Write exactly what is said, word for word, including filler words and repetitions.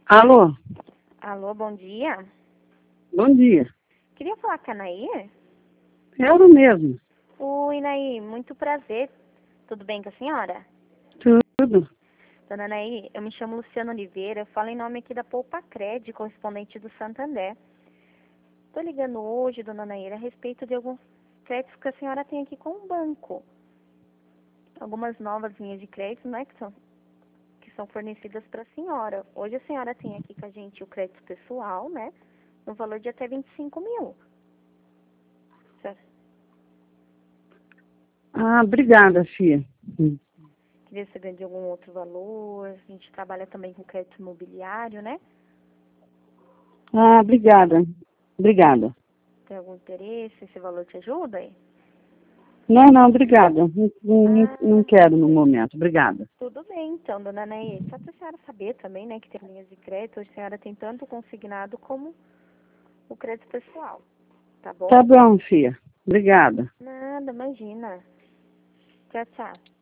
Alô, Alô, bom dia. bom dia. Queria falar com a Nair. Eu mesmo. Oi, Nair, muito prazer. Tudo bem com a senhora? Tudo. Dona Nair, eu me chamo Luciana Oliveira, eu falo em nome aqui da Poupa Cred, correspondente do Santander. Estou ligando hoje, dona Nair, a respeito de alguns créditos que a senhora tem aqui com o banco. Algumas novas linhas de crédito, né, que são, que são fornecidas para a senhora. Hoje a senhora tem aqui com a gente o crédito pessoal, né, no valor de até vinte e cinco mil. Certo? Ah, obrigada, Fia. Queria saber de algum outro valor. A gente trabalha também com crédito imobiliário, né? Ah, obrigada. Obrigada. Tem algum interesse? Esse valor te ajuda aí? Não, não, obrigada. Não, não, não Ah, quero no momento. Obrigada. tudo bem então, dona Neide. Só para a senhora saber também, né, que tem linhas de crédito. Hoje a senhora tem tanto o consignado como o crédito pessoal. Tá bom? Tá bom, Fia. Obrigada. Nada, imagina. Tchau, tchau.